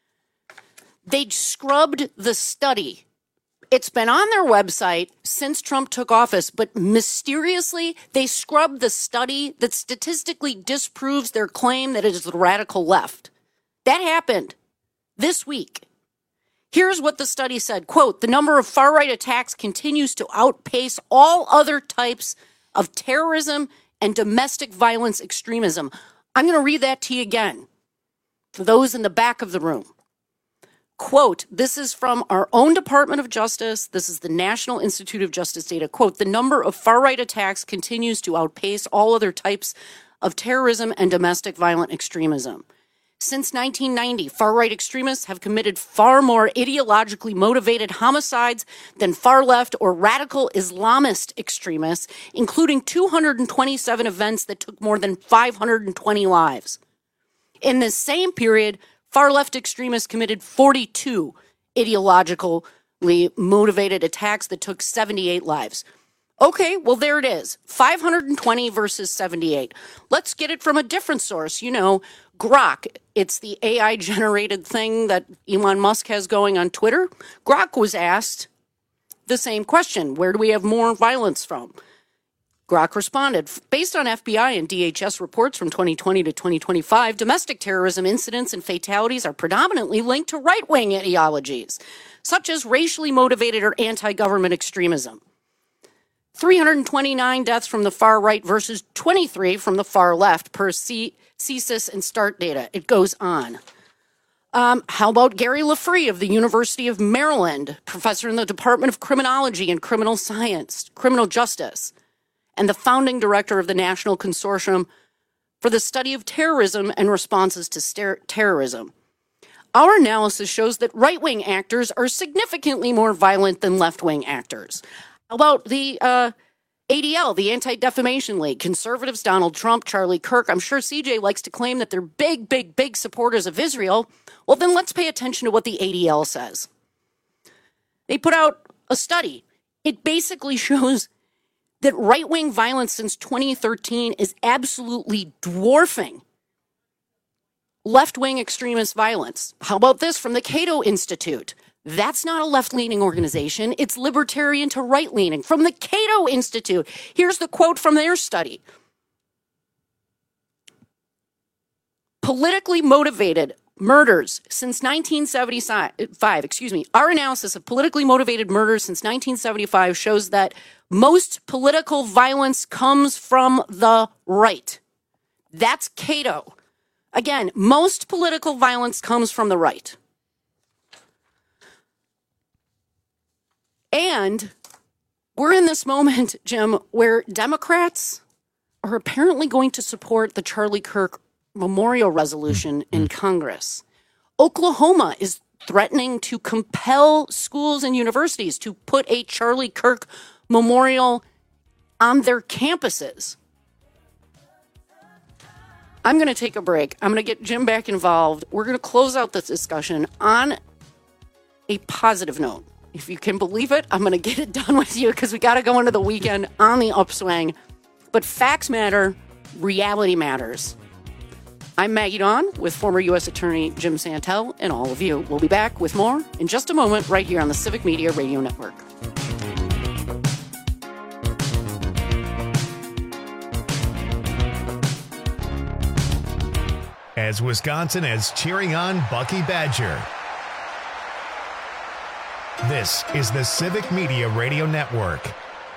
They scrubbed the study. It's been on their website since Trump took office, but mysteriously, they scrubbed the study that statistically disproves their claim that it is the radical left. That happened this week. Here's what the study said. Quote, the number of far-right attacks continues to outpace all other types of terrorism and domestic violence extremism. I'm going to read that to you again for those in the back of the room. Quote, this is from our own Department of Justice. This is the National Institute of Justice data. Quote, the number of far-right attacks continues to outpace all other types of terrorism and domestic violent extremism. Since nineteen ninety, far-right extremists have committed far more ideologically motivated homicides than far-left or radical Islamist extremists, including two hundred twenty-seven events that took more than five hundred twenty lives. In the same period, far-left extremists committed forty-two ideologically motivated attacks that took seventy-eight lives. Okay, well, there it is. five hundred twenty versus seventy-eight. Let's get it from a different source. You know, Grok, it's the A I-generated thing that Elon Musk has going on Twitter. Grok was asked the same question. Where do we have more violence from? Grok responded, based on F B I and D H S reports from twenty twenty to twenty twenty-five, domestic terrorism incidents and fatalities are predominantly linked to right-wing ideologies, such as racially motivated or anti-government extremism. three hundred twenty-nine deaths from the far right versus twenty-three from the far left per C- CSIS and START data. It goes on. Um, how about Gary LaFree of the University of Maryland, professor in the Department of Criminology and Criminal Science, Criminal Justice, and the founding director of the National Consortium for the Study of Terrorism and Responses to Ster- Terrorism. Our analysis shows that right-wing actors are significantly more violent than left-wing actors. How about the uh, A D L, the Anti-Defamation League, conservatives, Donald Trump, Charlie Kirk? I'm sure C J likes to claim that they're big, big, big supporters of Israel. Well, then let's pay attention to what the A D L says. They put out a study. It basically shows that right-wing violence since twenty thirteen is absolutely dwarfing left-wing extremist violence. How about this from the Cato Institute? That's not a left-leaning organization. It's libertarian to right-leaning. From the Cato Institute, here's the quote from their study. Politically motivated murders since nineteen seventy-five, excuse me, our analysis of politically motivated murders since nineteen seventy-five shows that most political violence comes from the right. That's Cato. Again, most political violence comes from the right. And we're in this moment, Jim, where Democrats are apparently going to support the Charlie Kirk memorial resolution in Congress. Oklahoma is threatening to compel schools and universities to put a Charlie Kirk memorial on their campuses. I'm going to take a break. I'm going to get Jim back involved. We're going to close out this discussion on a positive note. If you can believe it, I'm going to get it done with you because we got to go into the weekend on the upswing. But facts matter. Reality matters. I'm Maggie Dawn with former U S Attorney Jim Santel and all of you. We'll be back with more in just a moment right here on the Civic Media Radio Network. as Wisconsin is cheering on Bucky Badger. This is the Civic Media Radio Network.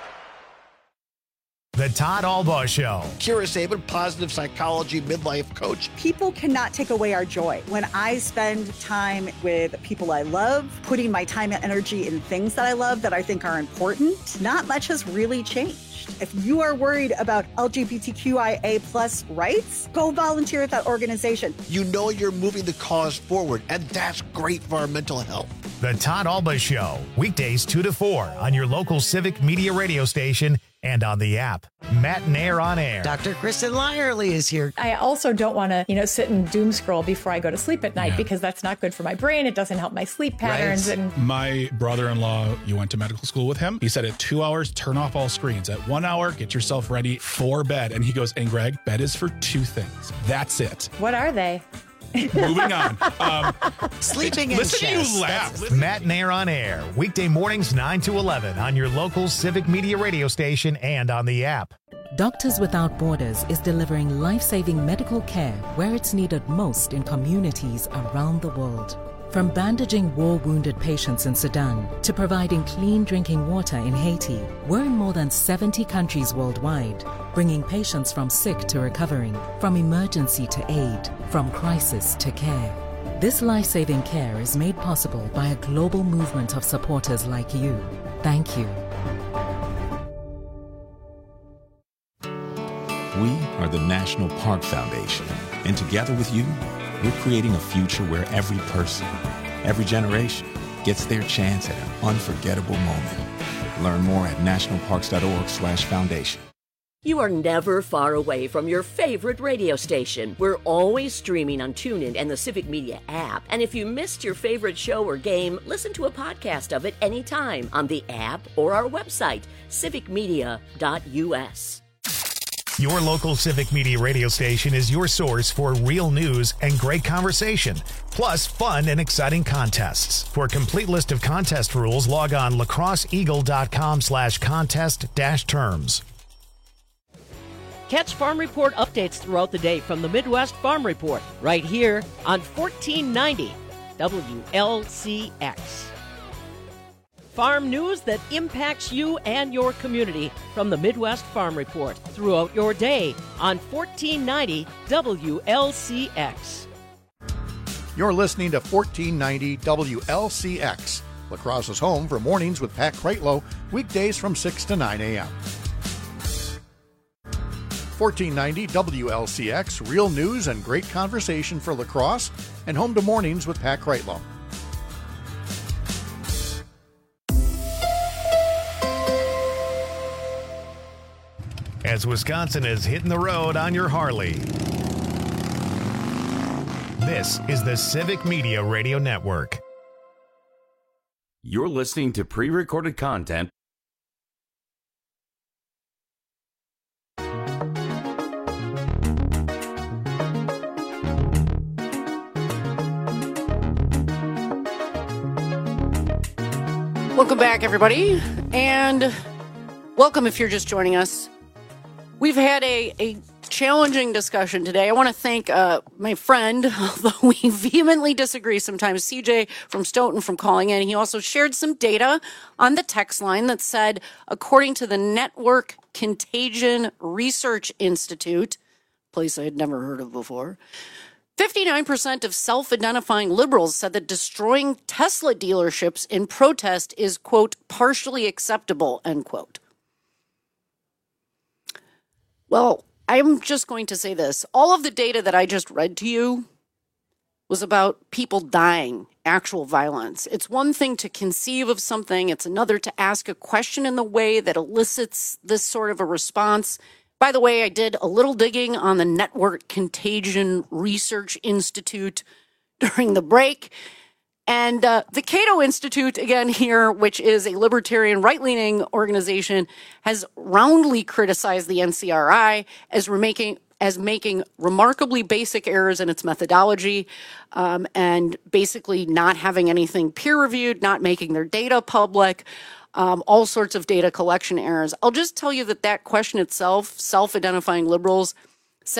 The Todd Albaugh Show. Kira Sabin, positive psychology midlife coach. People cannot take away our joy. When I spend time with people I love, putting my time and energy in things that I love that I think are important, not much has really changed. If you are worried about L G B T Q I A plus rights, go volunteer at that organization. You know you're moving the cause forward, and that's great for our mental health. The Todd Albaugh Show, weekdays two to four on your local Civic Media radio station and on the app. Matt and Air on Air. Doctor Kristen Lyerly is here. I also don't want to, you know, sit and doom scroll before I go to sleep at night yeah. because that's not good for my brain. It doesn't help my sleep patterns. Right. And my brother-in-law, you went to medical school with him. He said at two hours, turn off all screens. At one hour, get yourself ready for bed. And he goes, and Greg, bed is for two things. That's it. What are they? Moving on. Um, Sleeping in Listen chest. to you laugh. Matt and Air on Air, weekday mornings nine to eleven on your local Civic Media radio station and on the app. Doctors Without Borders is delivering life-saving medical care where it's needed most in communities around the world. From bandaging war-wounded patients in Sudan to providing clean drinking water in Haiti, we're in more than seventy countries worldwide, bringing patients from sick to recovering, from emergency to aid, from crisis to care. This life-saving care is made possible by a global movement of supporters like you. Thank you. We are the National Park Foundation, and together with you, we're creating a future where every person, every generation, gets their chance at an unforgettable moment. Learn more at nationalparks.org slash foundation. You are never far away from your favorite radio station. We're always streaming on TuneIn and the Civic Media app. And if you missed your favorite show or game, listen to a podcast of it anytime on the app or our website, civic media dot u s. Your local Civic Media radio station is your source for real news and great conversation, plus fun and exciting contests. For a complete list of contest rules, log on lacrosseeagle.com slash contest dash terms. Catch Farm Report updates throughout the day from the Midwest Farm Report, right here on fourteen ninety W L C X. Farm news that impacts you and your community from the Midwest Farm Report throughout your day on fourteen ninety W L C X. You're listening to fourteen ninety W L C X, La Crosse's home for mornings with Pat Kreitlow, weekdays from six to nine a.m. fourteen ninety W L C X, real news and great conversation for La Crosse, and home to mornings with Pat Kreitlow. As Wisconsin is hitting the road on your Harley. This is the Civic Media Radio Network. You're listening to pre-recorded content. Welcome back, everybody, and welcome if you're just joining us. We've had a, a challenging discussion today. I want to thank uh, my friend, although we vehemently disagree sometimes, C J from Stoughton, from calling in. He also shared some data on the text line that said, according to the Network Contagion Research Institute, a place I had never heard of before, fifty-nine percent of self-identifying liberals said that destroying Tesla dealerships in protest is, quote, partially acceptable, end quote. Well, I'm just going to say this. All of the data that I just read to you was about people dying, actual violence. It's one thing to conceive of something. It's another to ask a question in the way that elicits this sort of a response. By the way, I did a little digging on the Network Contagion Research Institute during the break. And uh, the Cato Institute, again here, which is a libertarian right-leaning organization, has roundly criticized the N C R I as making as making remarkably basic errors in its methodology, um, and basically not having anything peer-reviewed, not making their data public, um, all sorts of data collection errors. I'll just tell you that that question itself, self-identifying liberals, said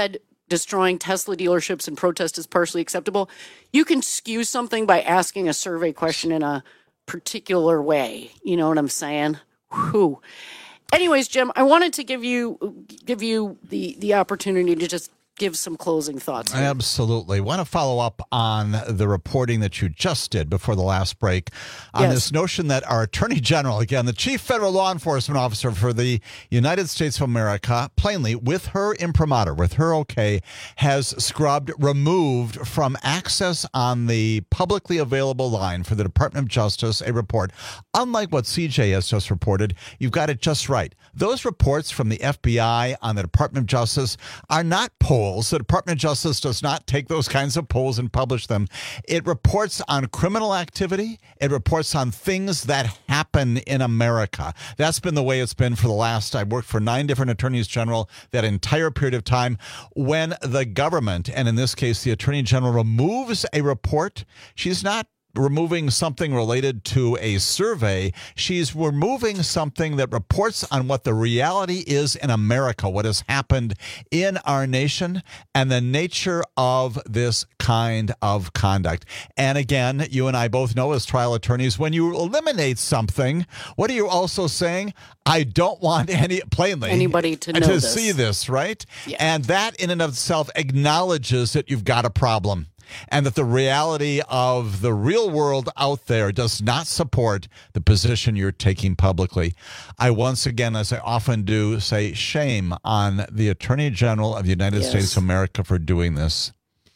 destroying Tesla dealerships and protest is partially acceptable. You can skew something by asking a survey question in a particular way. You know what I'm saying? Whew. Anyways, Jim, I wanted to give you give you the, the opportunity to just give some closing thoughts here. Absolutely. Want to follow up on the reporting that you just did before the last break on Yes. this notion that our Attorney General, again, the Chief Federal Law Enforcement Officer for the United States of America, plainly, with her imprimatur, with her okay, has scrubbed, removed from access on the publicly available line for the Department of Justice a report. Unlike what C J has just reported, you've got it just right. Those reports from the F B I on the Department of Justice are not polls. The Department of Justice does not take those kinds of polls and publish them. It reports on criminal activity. It reports on things that happen in America. That's been the way it's been for the last, I worked for nine different attorneys general that entire period of time. When the government, and in this case, the Attorney General, removes a report, she's not removing something related to a survey. She's removing something that reports on what the reality is in America, what has happened in our nation, and the nature of this kind of conduct. And again, you and I both know as trial attorneys, when you eliminate something, what are you also saying? I don't want any, plainly, anybody to know to this. see this, right? Yeah. And that in and of itself acknowledges that you've got a problem, and that the reality of the real world out there does not support the position you're taking publicly. I once again, as I often do, say shame on the Attorney General of the United Yes. States of America for doing this.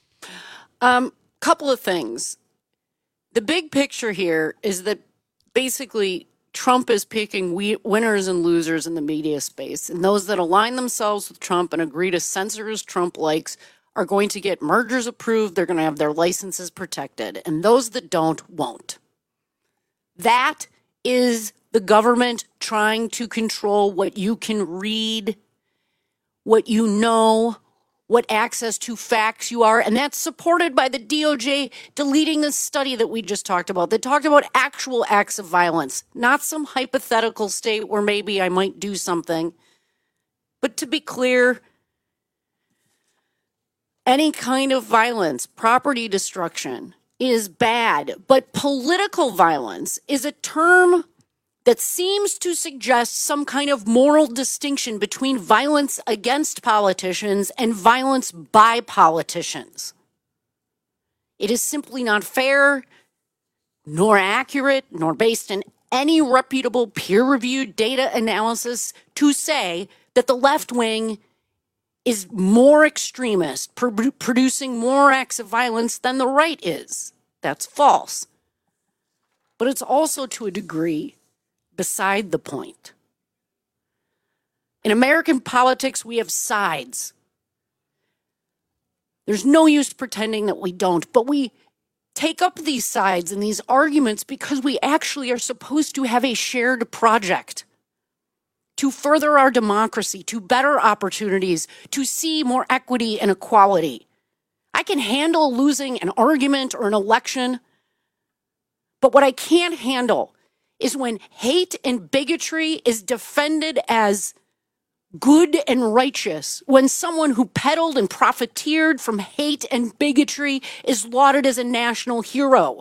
Um, couple of things. The big picture here is that basically Trump is picking we- winners and losers in the media space, and those that align themselves with Trump and agree to censor as Trump likes are going to get mergers approved. They're going to have their licenses protected, and those that don't won't. That is the government trying to control what you can read, what you know, what access to facts you are, and that's supported by the D O J deleting the study that we just talked about that talked about actual acts of violence, not some hypothetical state where maybe I might do something. But to be clear, any kind of violence, property destruction, is bad. But political violence is a term that seems to suggest some kind of moral distinction between violence against politicians and violence by politicians. It is simply not fair, nor accurate, nor based in any reputable peer-reviewed data analysis to say that the left wing is more extremist, pro- producing more acts of violence than the right is. That's false. But it's also, to a degree, beside the point. In American politics, we have sides. There's no use pretending that we don't, but we take up these sides and these arguments because we actually are supposed to have a shared project to further our democracy, to better opportunities, to see more equity and equality. I can handle losing an argument or an election, but what I can't handle is when hate and bigotry is defended as good and righteous, when someone who peddled and profiteered from hate and bigotry is lauded as a national hero.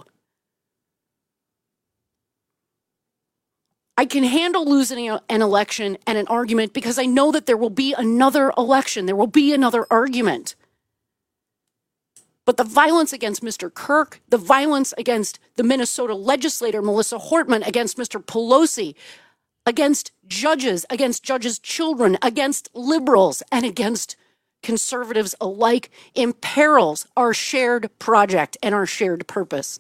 I can handle losing an election and an argument because I know that there will be another election. There will be another argument. But the violence against Mister Kirk, the violence against the Minnesota legislator, Melissa Hortman, against Mister Pelosi, against judges, against judges' children, against liberals, and against conservatives alike imperils our shared project and our shared purpose.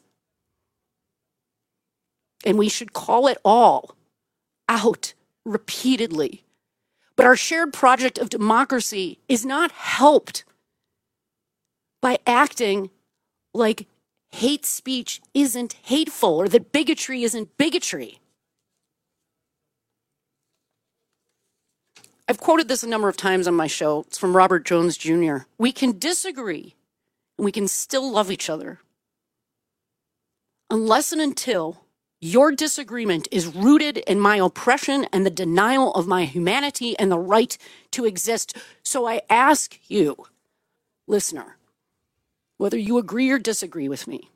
And we should call it all out repeatedly. But our shared project of democracy is not helped by acting like hate speech isn't hateful or that bigotry isn't bigotry. I've quoted this a number of times on my show. It's from Robert Jones Junior We can disagree and we can still love each other unless and until your disagreement is rooted in my oppression and the denial of my humanity and the right to exist. So I ask you, listener, whether you agree or disagree with me,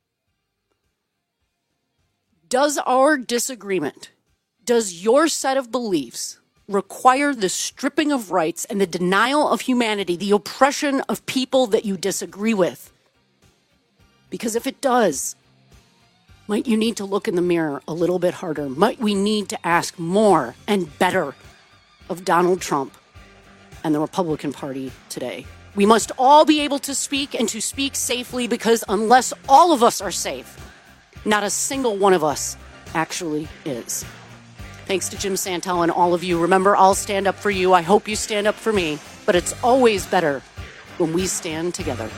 does our disagreement, does your set of beliefs require the stripping of rights and the denial of humanity, the oppression of people that you disagree with? Because if it does, might you need to look in the mirror a little bit harder? Might we need to ask more and better of Donald Trump and the Republican Party today? We must all be able to speak and to speak safely, because unless all of us are safe, not a single one of us actually is. Thanks to Jim Santel and all of you. Remember, I'll stand up for you. I hope you stand up for me. But it's always better when we stand together.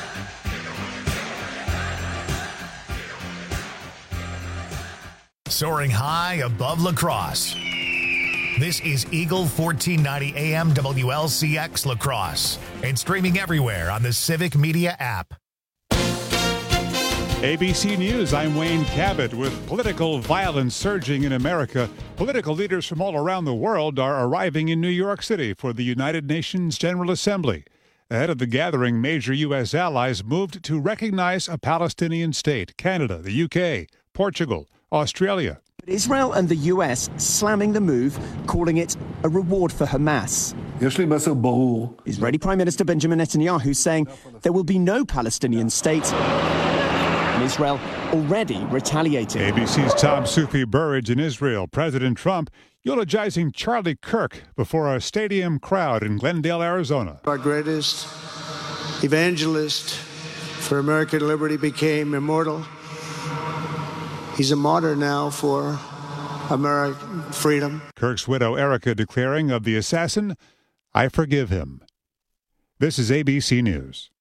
Soaring high above La Crosse. This is Eagle fourteen ninety A M W L C X La Crosse, and streaming everywhere on the Civic Media app. A B C News, I'm Wayne Cabot. With political violence surging in America, political leaders from all around the world are arriving in New York City for the United Nations General Assembly. Ahead of the gathering, major U S allies moved to recognize a Palestinian state: Canada, the U K, Portugal, Australia. Israel and the U S slamming the move, calling it a reward for Hamas. Israeli Prime Minister Benjamin Netanyahu saying there will be no Palestinian state. And Israel already retaliating. A B C's Tom Sufi Burridge in Israel. President Trump eulogizing Charlie Kirk before a stadium crowd in Glendale, Arizona. Our greatest evangelist for American liberty became immortal. He's a martyr now for American freedom. Kirk's widow, Erica, declaring of the assassin, "I forgive him." This is A B C News.